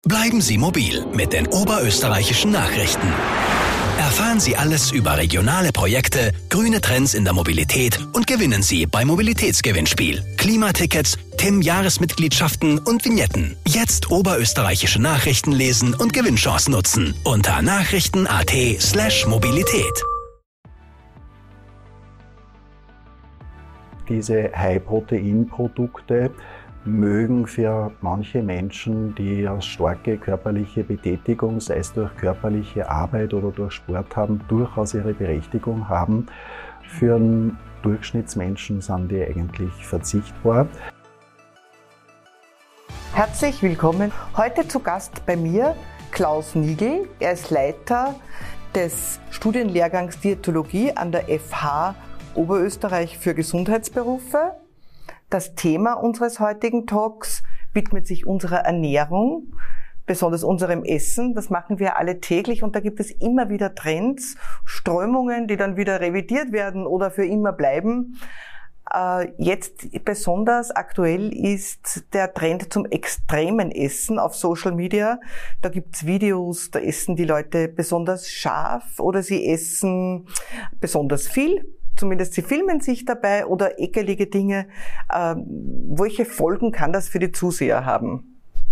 Bleiben Sie mobil mit den oberösterreichischen Nachrichten. Erfahren Sie alles über regionale Projekte, grüne Trends in der Mobilität und gewinnen Sie beim Mobilitätsgewinnspiel. Klimatickets, TIM-Jahresmitgliedschaften und Vignetten. Jetzt oberösterreichische Nachrichten lesen und Gewinnchance nutzen unter nachrichten.at/Mobilität. Diese High-Protein-Produkte mögen für manche Menschen, die eine starke körperliche Betätigung, sei es durch körperliche Arbeit oder durch Sport haben, durchaus ihre Berechtigung haben. Für einen Durchschnittsmenschen sind die eigentlich verzichtbar. Herzlich willkommen. Heute zu Gast bei mir Klaus Nigl. Er ist Leiter des Studienlehrgangs Diätologie an der FH Oberösterreich für Gesundheitsberufe. Das Thema unseres heutigen Talks widmet sich unserer Ernährung, besonders unserem Essen. Das machen wir alle täglich und da gibt es immer wieder Trends, Strömungen, die dann wieder revidiert werden oder für immer bleiben. Jetzt besonders aktuell ist der Trend zum extremen Essen auf Social Media. Da gibt's Videos, da essen die Leute besonders scharf oder sie essen besonders viel. Zumindest sie filmen sich dabei oder ekelige Dinge. Welche Folgen kann das für die Zuseher haben?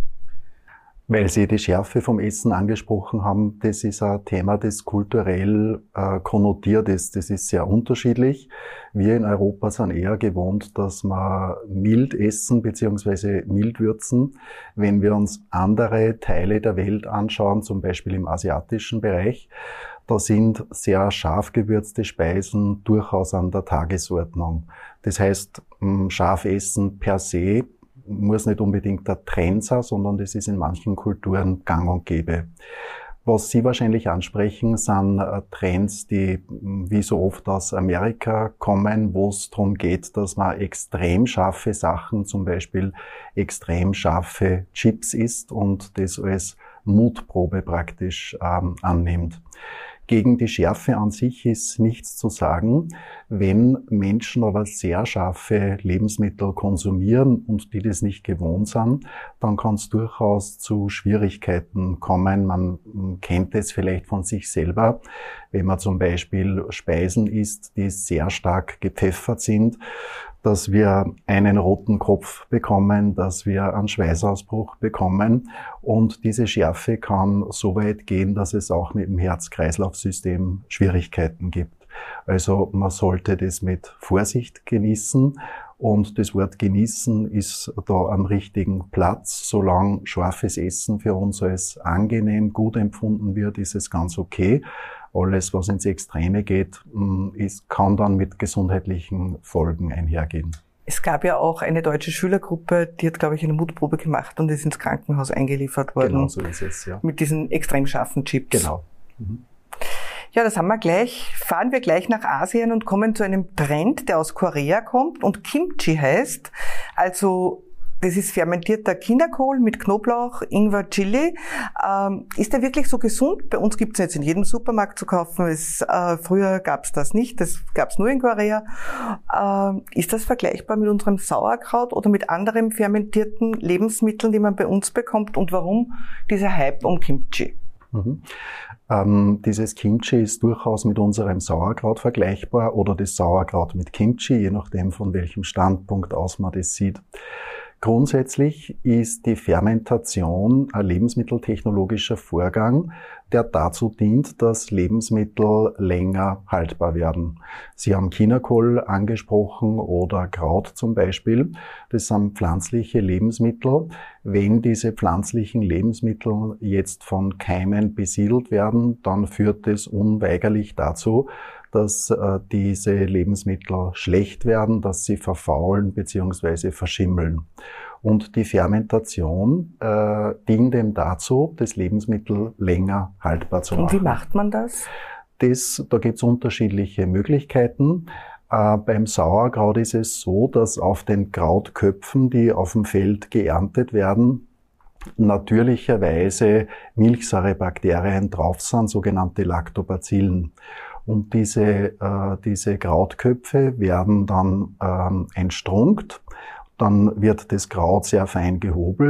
Weil Sie die Schärfe vom Essen angesprochen haben, das ist ein Thema, das kulturell konnotiert ist. Das ist sehr unterschiedlich. Wir in Europa sind eher gewohnt, dass wir mild essen bzw. mild würzen. Wenn wir uns andere Teile der Welt anschauen, zum Beispiel im asiatischen Bereich, da sind sehr scharf gewürzte Speisen durchaus an der Tagesordnung. Das heißt, scharf essen per se muss nicht unbedingt der Trend sein, sondern das ist in manchen Kulturen gang und gäbe. Was Sie wahrscheinlich ansprechen, sind Trends, die wie so oft aus Amerika kommen, wo es darum geht, dass man extrem scharfe Sachen, zum Beispiel extrem scharfe Chips isst und das als Mutprobe praktisch annimmt. Gegen die Schärfe an sich ist nichts zu sagen. Wenn Menschen aber sehr scharfe Lebensmittel konsumieren und die das nicht gewohnt sind, dann kann es durchaus zu Schwierigkeiten kommen. Man kennt es vielleicht von sich selber, wenn man zum Beispiel Speisen isst, die sehr stark gepfeffert sind, dass wir einen roten Kopf bekommen, dass wir einen Schweißausbruch bekommen. Und diese Schärfe kann so weit gehen, dass es auch mit dem Herz-Kreislauf-System Schwierigkeiten gibt. Also man sollte das mit Vorsicht genießen. Und das Wort genießen ist da am richtigen Platz. Solange scharfes Essen für uns als angenehm, gut empfunden wird, ist es ganz okay. Alles, was ins Extreme geht, kann dann mit gesundheitlichen Folgen einhergehen. Es gab ja auch eine deutsche Schülergruppe, die hat, glaube ich, eine Mutprobe gemacht und ist ins Krankenhaus eingeliefert worden. Genau, so ist es, ja. Mit diesen extrem scharfen Chips. Genau. Ja, das haben wir gleich. Fahren wir gleich nach Asien und kommen zu einem Trend, der aus Korea kommt und Kimchi heißt. Also, das ist fermentierter Chinakohl mit Knoblauch, Ingwer, Chili. Ist der wirklich so gesund? Bei uns gibt's jetzt in jedem Supermarkt zu kaufen. Früher gab's das nicht, das gab's nur in Korea. Ist das vergleichbar mit unserem Sauerkraut oder mit anderen fermentierten Lebensmitteln, die man bei uns bekommt? Und warum dieser Hype um Kimchi? Dieses Kimchi ist durchaus mit unserem Sauerkraut vergleichbar oder das Sauerkraut mit Kimchi, je nachdem von welchem Standpunkt aus man das sieht. Grundsätzlich ist die Fermentation ein lebensmitteltechnologischer Vorgang, der dazu dient, dass Lebensmittel länger haltbar werden. Sie haben Chinakohl angesprochen oder Kraut zum Beispiel. Das sind pflanzliche Lebensmittel. Wenn diese pflanzlichen Lebensmittel jetzt von Keimen besiedelt werden, dann führt es unweigerlich dazu, dass diese Lebensmittel schlecht werden, dass sie verfaulen bzw. verschimmeln. Und die Fermentation dient eben dazu, das Lebensmittel länger haltbar zu machen. Und wie macht man das? Da gibt es unterschiedliche Möglichkeiten. Beim Sauerkraut ist es so, dass auf den Krautköpfen, die auf dem Feld geerntet werden, natürlicherweise Milchsäurebakterien drauf sind, sogenannte Lactobacillen. Und diese Krautköpfe werden dann entstrunkt. Dann wird das Kraut sehr fein gehobelt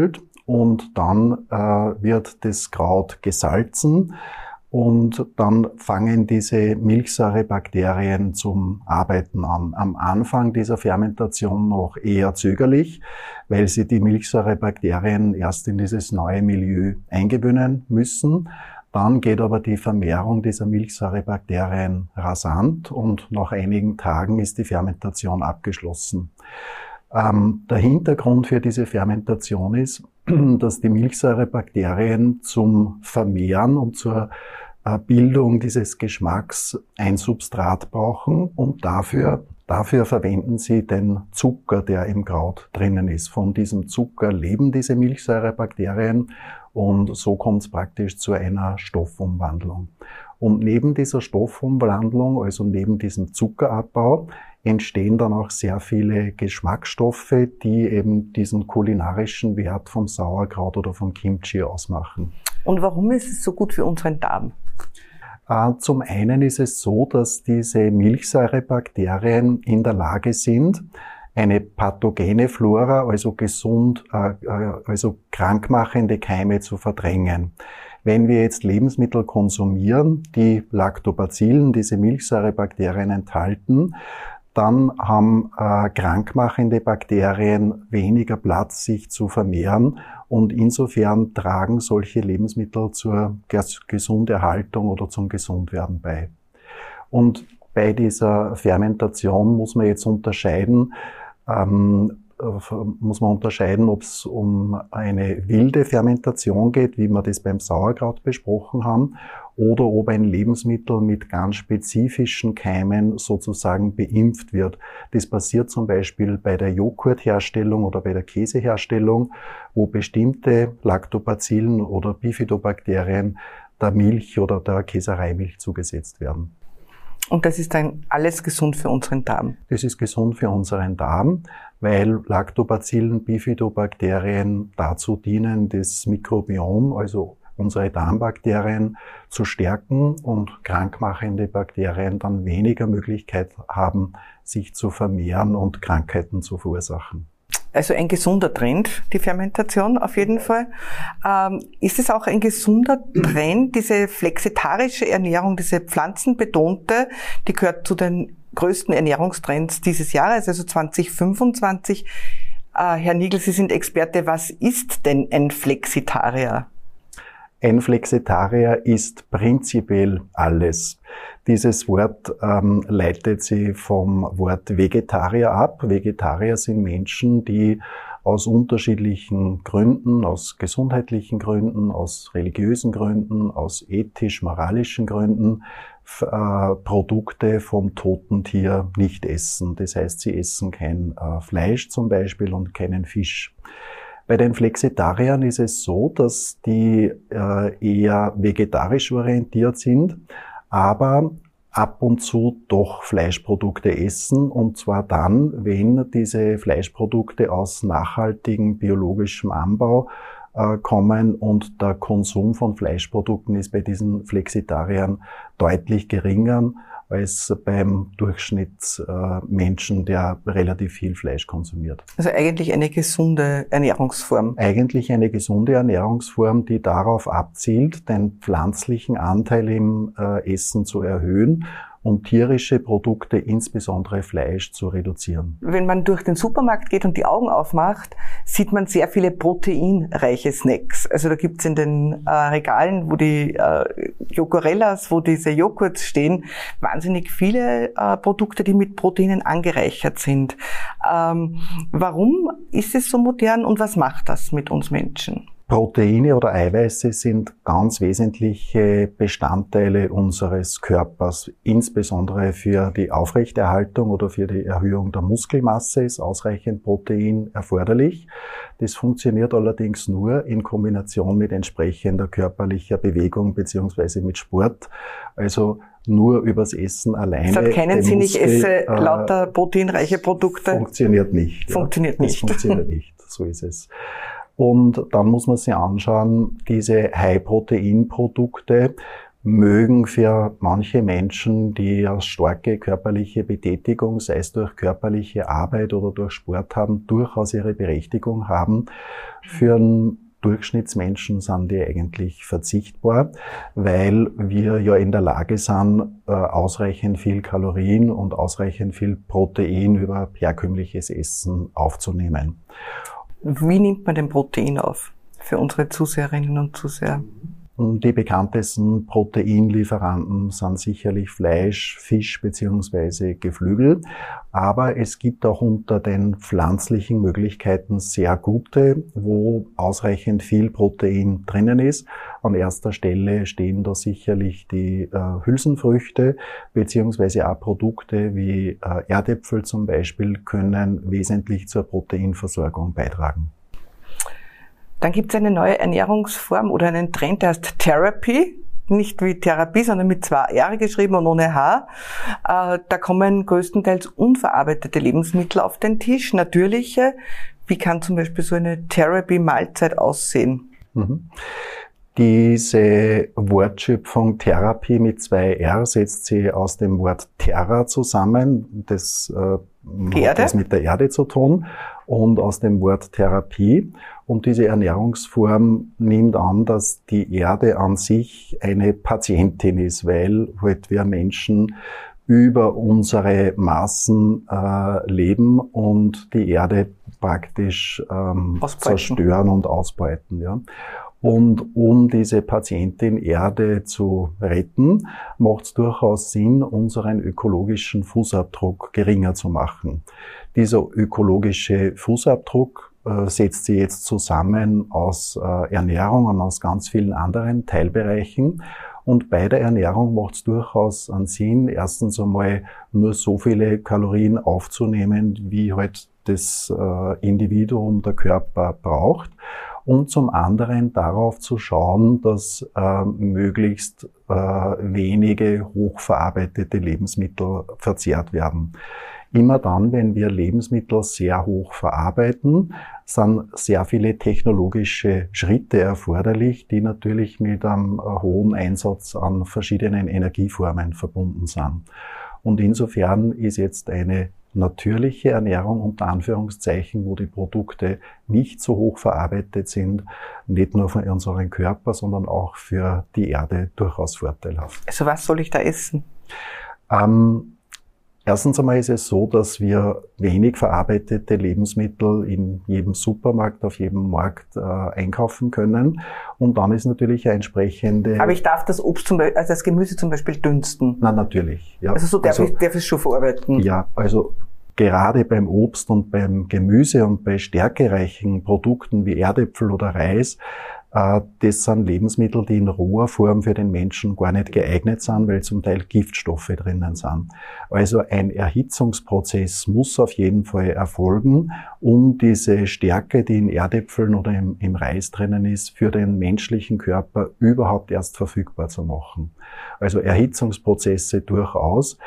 und dann wird das Kraut gesalzen und dann fangen diese Milchsäurebakterien zum Arbeiten an. Am Anfang dieser Fermentation noch eher zögerlich, weil sie die Milchsäurebakterien erst in dieses neue Milieu eingewöhnen müssen. Dann geht aber die Vermehrung dieser Milchsäurebakterien rasant und nach einigen Tagen ist die Fermentation abgeschlossen. Der Hintergrund für diese Fermentation ist, dass die Milchsäurebakterien zum Vermehren und zur Bildung dieses Geschmacks ein Substrat brauchen und dafür verwenden sie den Zucker, der im Kraut drinnen ist. Von diesem Zucker leben diese Milchsäurebakterien und so kommt es praktisch zu einer Stoffumwandlung. Und neben dieser Stoffumwandlung, also neben diesem Zuckerabbau, entstehen dann auch sehr viele Geschmacksstoffe, die eben diesen kulinarischen Wert vom Sauerkraut oder vom Kimchi ausmachen. Und warum ist es so gut für unseren Darm? Zum einen ist es so, dass diese Milchsäurebakterien in der Lage sind, eine pathogene Flora, also also krankmachende Keime zu verdrängen. Wenn wir jetzt Lebensmittel konsumieren, die Lactobacillen, diese Milchsäurebakterien enthalten, dann haben krankmachende Bakterien weniger Platz, sich zu vermehren und insofern tragen solche Lebensmittel zur Gesunderhaltung oder zum Gesundwerden bei. Und bei dieser Fermentation muss man jetzt unterscheiden, ob es um eine wilde Fermentation geht, wie wir das beim Sauerkraut besprochen haben, oder ob ein Lebensmittel mit ganz spezifischen Keimen sozusagen beimpft wird. Das passiert zum Beispiel bei der Joghurtherstellung oder bei der Käseherstellung, wo bestimmte Lactobacillen oder Bifidobakterien der Milch oder der Käsereimilch zugesetzt werden. Und das ist dann alles gesund für unseren Darm? Das ist gesund für unseren Darm, weil Lactobacillen, Bifidobakterien dazu dienen, das Mikrobiom, also unsere Darmbakterien, zu stärken und krankmachende Bakterien dann weniger Möglichkeit haben, sich zu vermehren und Krankheiten zu verursachen. Also ein gesunder Trend, die Fermentation auf jeden Fall. Ist es auch ein gesunder Trend, diese flexitarische Ernährung, diese pflanzenbetonte, die gehört zu den größten Ernährungstrends dieses Jahres, also 2025. Herr Nigl, Sie sind Experte. Was ist denn ein Flexitarier? Ein Flexitarier ist prinzipiell alles. Dieses Wort leitet sich vom Wort Vegetarier ab. Vegetarier sind Menschen, die aus unterschiedlichen Gründen, aus gesundheitlichen Gründen, aus religiösen Gründen, aus ethisch-moralischen Gründen Produkte vom toten Tier nicht essen. Das heißt, sie essen kein Fleisch zum Beispiel und keinen Fisch. Bei den Flexitariern ist es so, dass die eher vegetarisch orientiert sind, aber ab und zu doch Fleischprodukte essen, und zwar dann, wenn diese Fleischprodukte aus nachhaltigem biologischem Anbau kommen, und der Konsum von Fleischprodukten ist bei diesen Flexitariern deutlich geringer als beim Durchschnittsmenschen, der relativ viel Fleisch konsumiert. Also eigentlich eine gesunde Ernährungsform. Eigentlich eine gesunde Ernährungsform, die darauf abzielt, den pflanzlichen Anteil im Essen zu erhöhen und tierische Produkte, insbesondere Fleisch, zu reduzieren. Wenn man durch den Supermarkt geht und die Augen aufmacht, sieht man sehr viele proteinreiche Snacks. Also da gibt's in den Regalen, wo die Joghurellas, wo diese Joghurts stehen, wahnsinnig viele Produkte, die mit Proteinen angereichert sind. Warum ist es so modern und was macht das mit uns Menschen? Proteine oder Eiweiße sind ganz wesentliche Bestandteile unseres Körpers. Insbesondere für die Aufrechterhaltung oder für die Erhöhung der Muskelmasse ist ausreichend Protein erforderlich. Das funktioniert allerdings nur in Kombination mit entsprechender körperlicher Bewegung bzw. mit Sport. Also nur übers Essen alleine. Deshalb kennen Sie nicht, esse lauter proteinreiche Produkte? Funktioniert nicht. Funktioniert nicht. Das funktioniert nicht, so ist es. Und dann muss man sich anschauen, diese High-Protein-Produkte mögen für manche Menschen, die eine starke körperliche Betätigung, sei es durch körperliche Arbeit oder durch Sport haben, durchaus ihre Berechtigung haben. Für einen Durchschnittsmenschen sind die eigentlich verzichtbar, weil wir ja in der Lage sind, ausreichend viel Kalorien und ausreichend viel Protein über herkömmliches Essen aufzunehmen. Wie nimmt man denn Protein auf für unsere Zuseherinnen und Zuseher? Die bekanntesten Proteinlieferanten sind sicherlich Fleisch, Fisch bzw. Geflügel. Aber es gibt auch unter den pflanzlichen Möglichkeiten sehr gute, wo ausreichend viel Protein drinnen ist. An erster Stelle stehen da sicherlich die Hülsenfrüchte bzw. auch Produkte wie Erdäpfel zum Beispiel können wesentlich zur Proteinversorgung beitragen. Dann gibt es eine neue Ernährungsform oder einen Trend, der heißt Therapy. Nicht wie Therapie, sondern mit 2 R geschrieben und ohne H. Da kommen größtenteils unverarbeitete Lebensmittel auf den Tisch, natürliche. Wie kann zum Beispiel so eine Therapy-Mahlzeit aussehen? Diese Wortschöpfung Therapie mit 2 R setzt sie aus dem Wort Terra zusammen. Das hat was mit der Erde zu tun und aus dem Wort Therapie. Und diese Ernährungsform nimmt an, dass die Erde an sich eine Patientin ist, weil halt wir Menschen über unsere Maßen leben und die Erde praktisch zerstören und ausbeuten. Ja. Und um diese Patientin Erde zu retten, macht es durchaus Sinn, unseren ökologischen Fußabdruck geringer zu machen. Dieser ökologische Fußabdruck setzt sich jetzt zusammen aus Ernährung und aus ganz vielen anderen Teilbereichen. Und bei der Ernährung macht es durchaus einen Sinn, erstens einmal nur so viele Kalorien aufzunehmen, wie halt das Individuum, der Körper braucht. Und zum anderen darauf zu schauen, dass möglichst wenige hochverarbeitete Lebensmittel verzehrt werden. Immer dann, wenn wir Lebensmittel sehr hoch verarbeiten, sind sehr viele technologische Schritte erforderlich, die natürlich mit einem hohen Einsatz an verschiedenen Energieformen verbunden sind. Und insofern ist jetzt eine natürliche Ernährung unter Anführungszeichen, wo die Produkte nicht so hoch verarbeitet sind, nicht nur für unseren Körper, sondern auch für die Erde durchaus vorteilhaft. Also was soll ich da essen? Erstens einmal ist es so, dass wir wenig verarbeitete Lebensmittel in jedem Supermarkt, auf jedem Markt einkaufen können. Und dann ist natürlich eine entsprechende... Aber ich darf das Obst zum Beispiel, also das Gemüse zum Beispiel dünsten? Na, natürlich. Ja. Also so darf ich es schon verarbeiten? Ja, also gerade beim Obst und beim Gemüse und bei stärkereichen Produkten wie Erdäpfel oder Reis, das sind Lebensmittel, die in roher Form für den Menschen gar nicht geeignet sind, weil zum Teil Giftstoffe drinnen sind. Also ein Erhitzungsprozess muss auf jeden Fall erfolgen, um diese Stärke, die in Erdäpfeln oder im Reis drinnen ist, für den menschlichen Körper überhaupt erst verfügbar zu machen. Also Erhitzungsprozesse durchaus.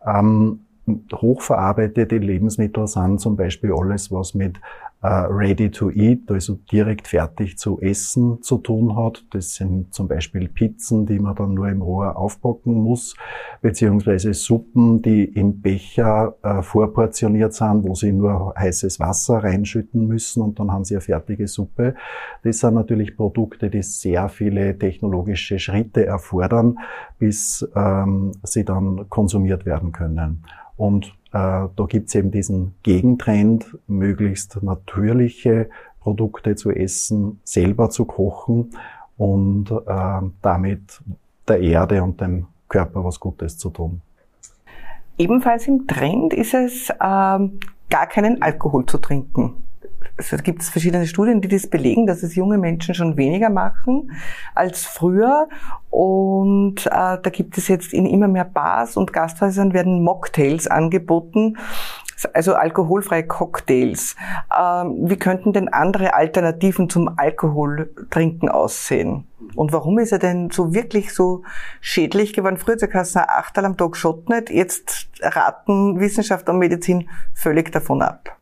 Hochverarbeitete Lebensmittel sind zum Beispiel alles, was mit ready to eat, also direkt fertig zu essen zu tun hat. Das sind zum Beispiel Pizzen, die man dann nur im Rohr aufbacken muss, beziehungsweise Suppen, die im Becher vorportioniert sind, wo sie nur heißes Wasser reinschütten müssen und dann haben sie eine fertige Suppe. Das sind natürlich Produkte, die sehr viele technologische Schritte erfordern, bis sie dann konsumiert werden können. Und da gibt's eben diesen Gegentrend, möglichst natürliche Produkte zu essen, selber zu kochen und damit der Erde und dem Körper was Gutes zu tun. Ebenfalls im Trend ist es, gar keinen Alkohol zu trinken. Also da gibt es verschiedene Studien, die das belegen, dass es junge Menschen schon weniger machen als früher. Und da gibt es jetzt in immer mehr Bars und Gasthäusern werden Mocktails angeboten, also alkoholfreie Cocktails. Wie könnten denn andere Alternativen zum Alkoholtrinken aussehen? Und warum ist er denn so wirklich so schädlich geworden? Früher hat es ein 8 am Tag Schott nicht, jetzt raten Wissenschaft und Medizin völlig davon ab.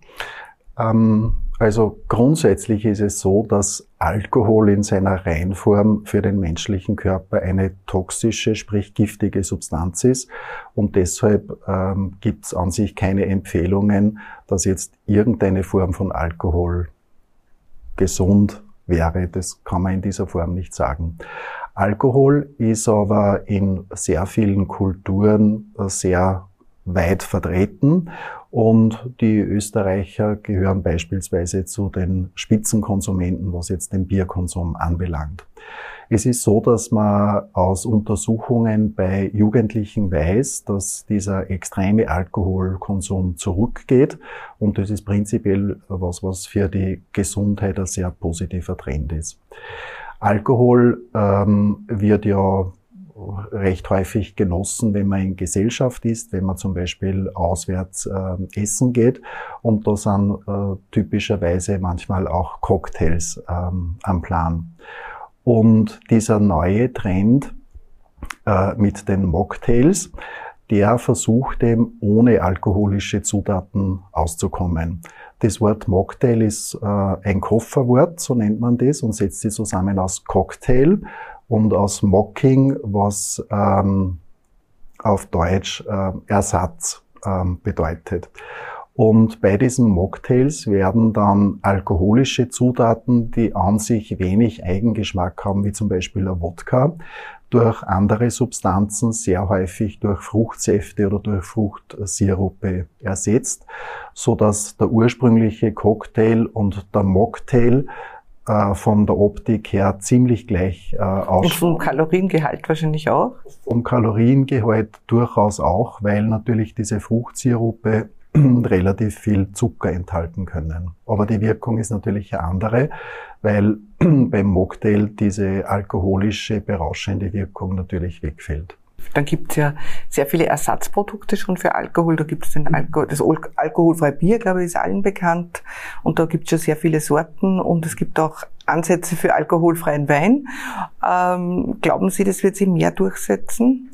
Also grundsätzlich ist es so, dass Alkohol in seiner Reinform für den menschlichen Körper eine toxische, sprich giftige Substanz ist und deshalb gibt es an sich keine Empfehlungen, dass jetzt irgendeine Form von Alkohol gesund wäre. Das kann man in dieser Form nicht sagen. Alkohol ist aber in sehr vielen Kulturen sehr weit vertreten und die Österreicher gehören beispielsweise zu den Spitzenkonsumenten, was jetzt den Bierkonsum anbelangt. Es ist so, dass man aus Untersuchungen bei Jugendlichen weiß, dass dieser extreme Alkoholkonsum zurückgeht und das ist prinzipiell was für die Gesundheit ein sehr positiver Trend ist. Alkohol wird ja recht häufig genossen, wenn man in Gesellschaft ist, wenn man zum Beispiel auswärts essen geht. Und da sind typischerweise manchmal auch Cocktails am Plan. Und dieser neue Trend mit den Mocktails, der versucht eben ohne alkoholische Zutaten auszukommen. Das Wort Mocktail ist ein Kofferwort, so nennt man das, und setzt sich zusammen aus Cocktail und aus Mocking, was auf Deutsch Ersatz bedeutet. Und bei diesen Mocktails werden dann alkoholische Zutaten, die an sich wenig Eigengeschmack haben, wie zum Beispiel ein Wodka, durch andere Substanzen, sehr häufig durch Fruchtsäfte oder durch Fruchtsirupe ersetzt, so dass der ursprüngliche Cocktail und der Mocktail von der Optik her ziemlich gleich ausschauen. Und vom Kaloriengehalt wahrscheinlich auch? Vom Kaloriengehalt durchaus auch, weil natürlich diese Fruchtsirupe relativ viel Zucker enthalten können. Aber die Wirkung ist natürlich eine andere, weil beim Mocktail diese alkoholische, berauschende Wirkung natürlich wegfällt. Dann gibt es ja sehr viele Ersatzprodukte schon für Alkohol. Da gibt es das alkoholfreie Bier, glaube ich, ist allen bekannt. Und da gibt es schon sehr viele Sorten. Und es gibt auch Ansätze für alkoholfreien Wein. Glauben Sie, das wird sich mehr durchsetzen?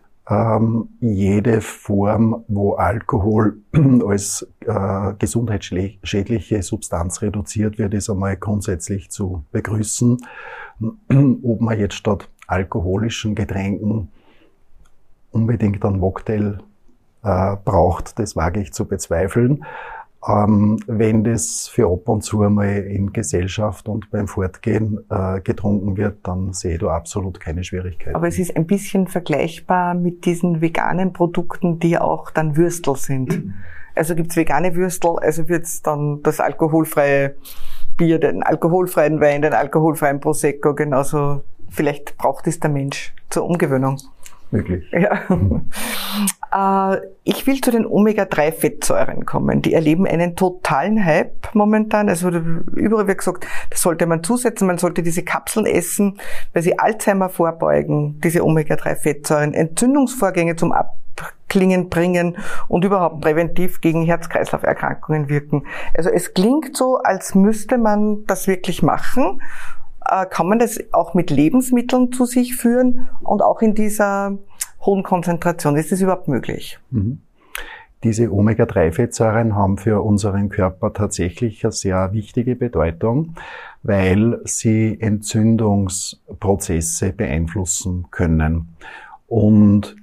Jede Form, wo Alkohol als gesundheitsschädliche Substanz reduziert wird, ist einmal grundsätzlich zu begrüßen. Ob man jetzt statt alkoholischen Getränken unbedingt einen Mocktail braucht, das wage ich zu bezweifeln. Wenn das für ab und zu einmal in Gesellschaft und beim Fortgehen getrunken wird, dann sehe ich da absolut keine Schwierigkeiten. Aber es ist ein bisschen vergleichbar mit diesen veganen Produkten, die auch dann Würstel sind. Also gibt's vegane Würstel, also wird's dann das alkoholfreie Bier, den alkoholfreien Wein, den alkoholfreien Prosecco genauso. Vielleicht braucht es der Mensch zur Umgewöhnung. Möglich. Ja. Ich will zu den Omega-3-Fettsäuren kommen. Die erleben einen totalen Hype momentan. Also überall wird gesagt, das sollte man zusetzen. Man sollte diese Kapseln essen, weil sie Alzheimer vorbeugen, diese Omega-3-Fettsäuren, Entzündungsvorgänge zum Abklingen bringen und überhaupt präventiv gegen Herz-Kreislauf-Erkrankungen wirken. Also es klingt so, als müsste man das wirklich machen. Kann man das auch mit Lebensmitteln zu sich führen und auch in dieser hohen Konzentration? Ist das überhaupt möglich? Diese Omega-3-Fettsäuren haben für unseren Körper tatsächlich eine sehr wichtige Bedeutung, weil sie Entzündungsprozesse beeinflussen können. Und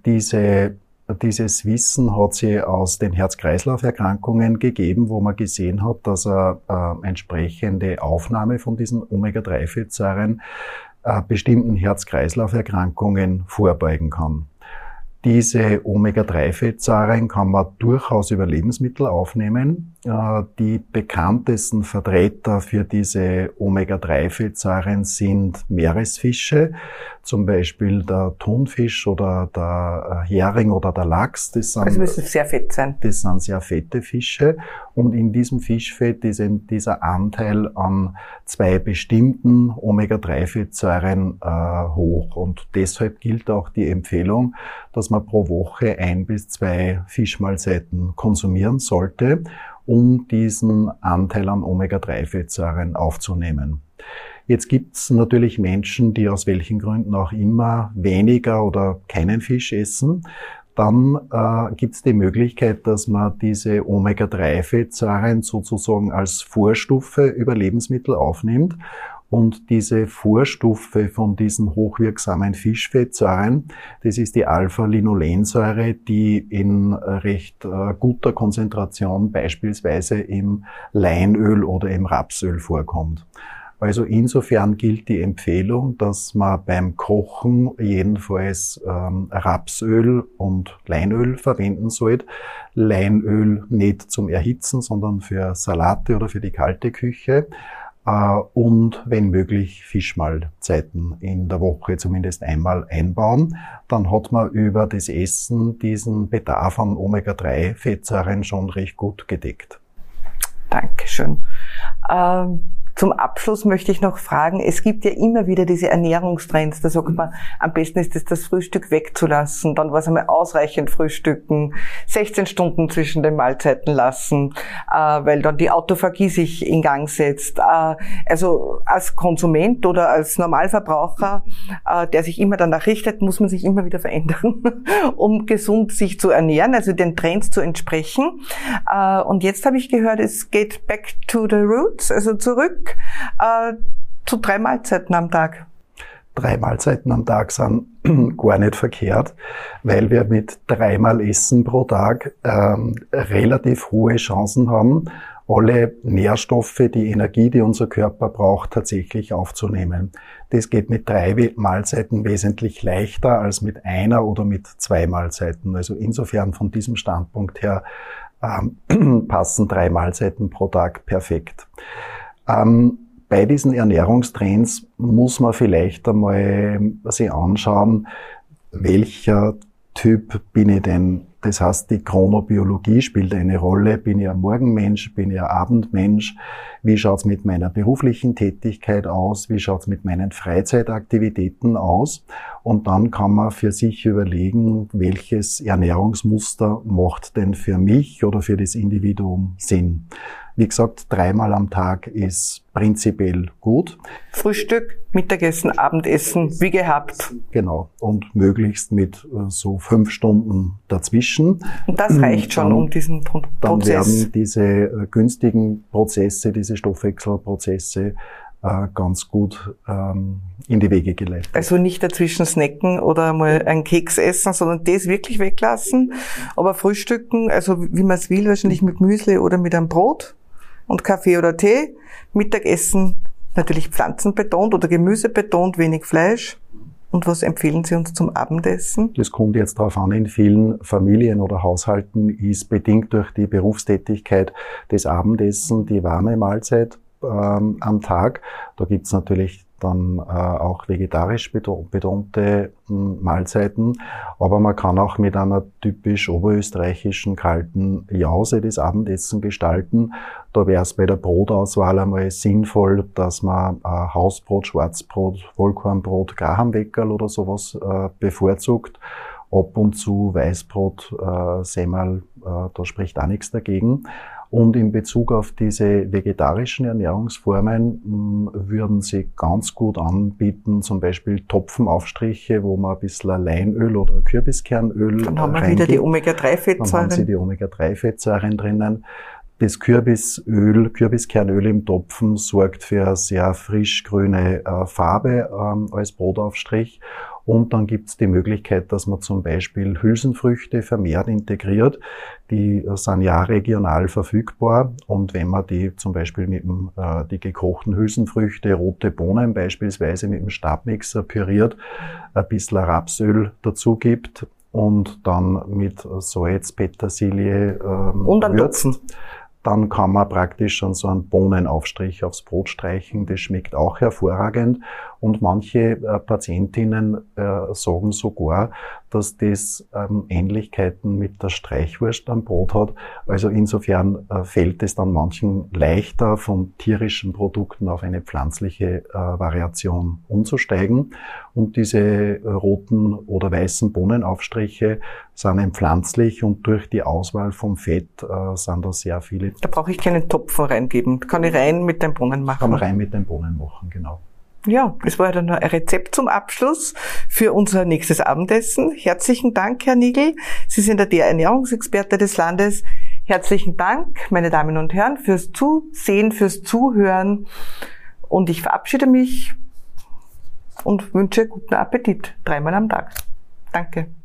dieses Wissen hat sie aus den Herz-Kreislauf-Erkrankungen gegeben, wo man gesehen hat, dass entsprechende Aufnahme von diesen Omega-3-Fettsäuren bestimmten Herz-Kreislauf-Erkrankungen vorbeugen kann. Diese Omega-3-Fettsäuren kann man durchaus über Lebensmittel aufnehmen. Die bekanntesten Vertreter für diese Omega-3-Fettsäuren sind Meeresfische, zum Beispiel der Thunfisch oder der Hering oder der Lachs. Also müssen sehr fett sein. Das sind sehr fette Fische. Und in diesem Fischfett ist eben dieser Anteil an zwei bestimmten Omega-3-Fettsäuren hoch. Und deshalb gilt auch die Empfehlung, dass man pro Woche 1 bis 2 Fischmahlzeiten konsumieren sollte, um diesen Anteil an Omega-3-Fettsäuren aufzunehmen. Jetzt gibt's natürlich Menschen, die aus welchen Gründen auch immer weniger oder keinen Fisch essen. Dann gibt's die Möglichkeit, dass man diese Omega-3-Fettsäuren sozusagen als Vorstufe über Lebensmittel aufnimmt. Und diese Vorstufe von diesen hochwirksamen Fischfettsäuren, das ist die Alpha-Linolensäure, die in recht guter Konzentration beispielsweise im Leinöl oder im Rapsöl vorkommt. Also insofern gilt die Empfehlung, dass man beim Kochen jedenfalls Rapsöl und Leinöl verwenden sollte. Leinöl nicht zum Erhitzen, sondern für Salate oder für die kalte Küche. Und wenn möglich Fischmahlzeiten in der Woche zumindest einmal einbauen. Dann hat man über das Essen diesen Bedarf an Omega-3-Fettsäuren schon recht gut gedeckt. Dankeschön. Zum Abschluss möchte ich noch fragen, es gibt ja immer wieder diese Ernährungstrends, da sagt man, am besten ist es, das Frühstück wegzulassen, dann war es einmal ausreichend frühstücken, 16 Stunden zwischen den Mahlzeiten lassen, weil dann die Autophagie sich in Gang setzt. Also als Konsument oder als Normalverbraucher, der sich immer danach richtet, muss man sich immer wieder verändern, um gesund sich zu ernähren, also den Trends zu entsprechen. Und jetzt habe ich gehört, es geht back to the roots, also zurück zu 3 Mahlzeiten am Tag. 3 Mahlzeiten am Tag sind gar nicht verkehrt, weil wir mit 3-mal Essen pro Tag relativ hohe Chancen haben, alle Nährstoffe, die Energie, die unser Körper braucht, tatsächlich aufzunehmen. Das geht mit 3 Mahlzeiten wesentlich leichter als mit 1 oder mit 2 Mahlzeiten. Also insofern von diesem Standpunkt her passen 3 Mahlzeiten pro Tag perfekt. Bei diesen Ernährungstrends muss man vielleicht einmal sich anschauen, welcher Typ bin ich denn? Das heißt, die Chronobiologie spielt eine Rolle. Bin ich ein Morgenmensch? Bin ich ein Abendmensch? Wie schaut's mit meiner beruflichen Tätigkeit aus? Wie schaut's mit meinen Freizeitaktivitäten aus? Und dann kann man für sich überlegen, welches Ernährungsmuster macht denn für mich oder für das Individuum Sinn. Wie gesagt, 3-mal am Tag ist prinzipiell gut. Frühstück, Mittagessen, Abendessen, wie gehabt. Genau. Und möglichst mit so 5 Stunden dazwischen. Und das reicht schon um diesen Prozess. Dann werden diese günstigen Prozesse, diese Stoffwechselprozesse ganz gut in die Wege geleitet. Also nicht dazwischen snacken oder mal einen Keks essen, sondern das wirklich weglassen. Aber frühstücken, also wie man es will, wahrscheinlich mit Müsli oder mit einem Brot und Kaffee oder Tee. Mittagessen natürlich pflanzenbetont oder gemüsebetont, wenig Fleisch. Und was empfehlen Sie uns zum Abendessen? Das kommt jetzt darauf an, in vielen Familien oder Haushalten ist bedingt durch die Berufstätigkeit das Abendessen die warme Mahlzeit am Tag. Da gibt's natürlich dann auch vegetarisch betonte Mahlzeiten, aber man kann auch mit einer typisch oberösterreichischen kalten Jause das Abendessen gestalten. Da wäre es bei der Brotauswahl einmal sinnvoll, dass man Hausbrot, Schwarzbrot, Vollkornbrot, Grahamweckerl oder sowas bevorzugt. Ab und zu Weißbrot, Semmel, da spricht auch nichts dagegen. Und in Bezug auf diese vegetarischen Ernährungsformen würden sie ganz gut anbieten, zum Beispiel Topfenaufstriche, wo man ein bisschen Leinöl oder Kürbiskernöl Dann haben wir wieder die Omega-3-Fettsäuren. Dann haben Sie die Omega-3-Fettsäuren drinnen. Das Kürbiskernöl im Topfen sorgt für eine sehr frisch-grüne Farbe als Brotaufstrich. Und dann gibt es die Möglichkeit, dass man zum Beispiel Hülsenfrüchte vermehrt integriert. Die sind ja regional verfügbar. Und wenn man die zum Beispiel mit die gekochten Hülsenfrüchte, rote Bohnen beispielsweise mit dem Stabmixer püriert, ein bisschen Rapsöl dazu gibt und dann mit Salz, Petersilie würzt, dann kann man praktisch schon so einen Bohnenaufstrich aufs Brot streichen. Das schmeckt auch hervorragend. Und manche Patientinnen sagen sogar, dass das Ähnlichkeiten mit der Streichwurst am Brot hat. Also insofern fällt es dann manchen leichter, von tierischen Produkten auf eine pflanzliche Variation umzusteigen. Und diese roten oder weißen Bohnenaufstriche sind pflanzlich und durch die Auswahl vom Fett sind da sehr viele. Da brauche ich keinen Topfen reingeben. Kann ich rein mit den Bohnen machen? Kann man rein mit den Bohnen machen, genau. Ja, das war dann noch ein Rezept zum Abschluss für unser nächstes Abendessen. Herzlichen Dank, Herr Nigl. Sie sind der Ernährungsexperte des Landes. Herzlichen Dank, meine Damen und Herren, fürs Zusehen, fürs Zuhören. Und ich verabschiede mich und wünsche guten Appetit 3-mal am Tag. Danke.